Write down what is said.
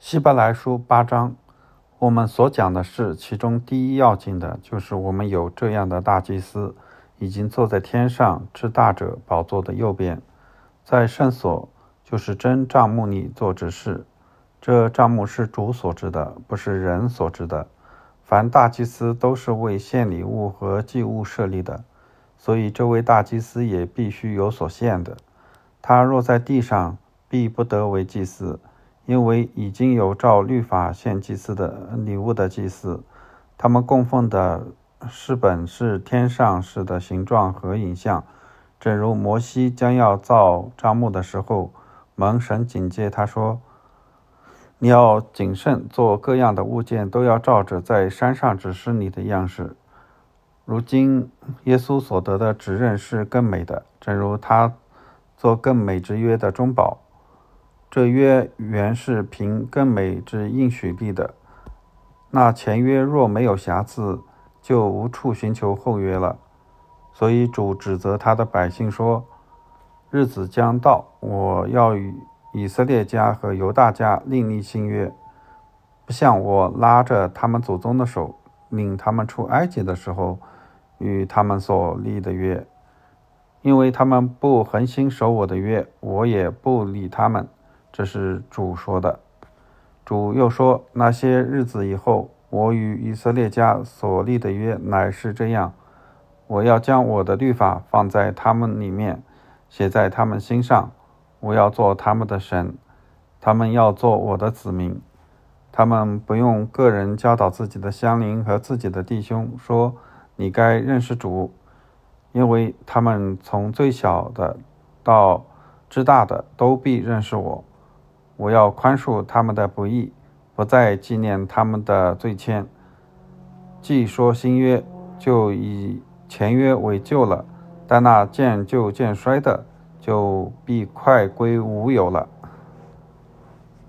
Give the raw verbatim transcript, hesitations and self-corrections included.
希伯来书八章，我们所讲的是其中第一要紧的，就是我们有这样的大祭司，已经坐在天上至大者宝座的右边，在圣所，就是真帐幕里做执事。这帐幕是主所知的，不是人所知的。凡大祭司都是为献礼物和祭物设立的，所以这位大祭司也必须有所献的。他若在地上，必不得为祭司，因为已经有照律法献祭司的礼物的祭司，他们供奉的是本是天上式的形状和影像，正如摩西将要造帐幕的时候，蒙神警戒他说，你要谨慎做各样的物件，都要照着在山上指示你的样式。如今耶稣所得的指认是更美的，正如他做更美之约的中保。这约原是凭更美之应许立的，那前约若没有瑕疵，就无处寻求后约了。所以主指责他的百姓说，日子将到，我要与以色列家和犹大家另立新约，不像我拉着他们祖宗的手，领他们出埃及的时候与他们所立的约，因为他们不恒心守我的约，我也不理他们。这是主说的。主又说，那些日子以后，我与以色列家所立的约乃是这样，我要将我的律法放在他们里面，写在他们心上，我要做他们的神，他们要做我的子民。他们不用个人教导自己的乡邻和自己的弟兄，说你该认识主，因为他们从最小的到至大的都必认识我。我要宽恕他们的不义，不再纪念他们的罪愆。既说新约，就以前约为旧了，但那渐旧渐衰的，就必快归无有了。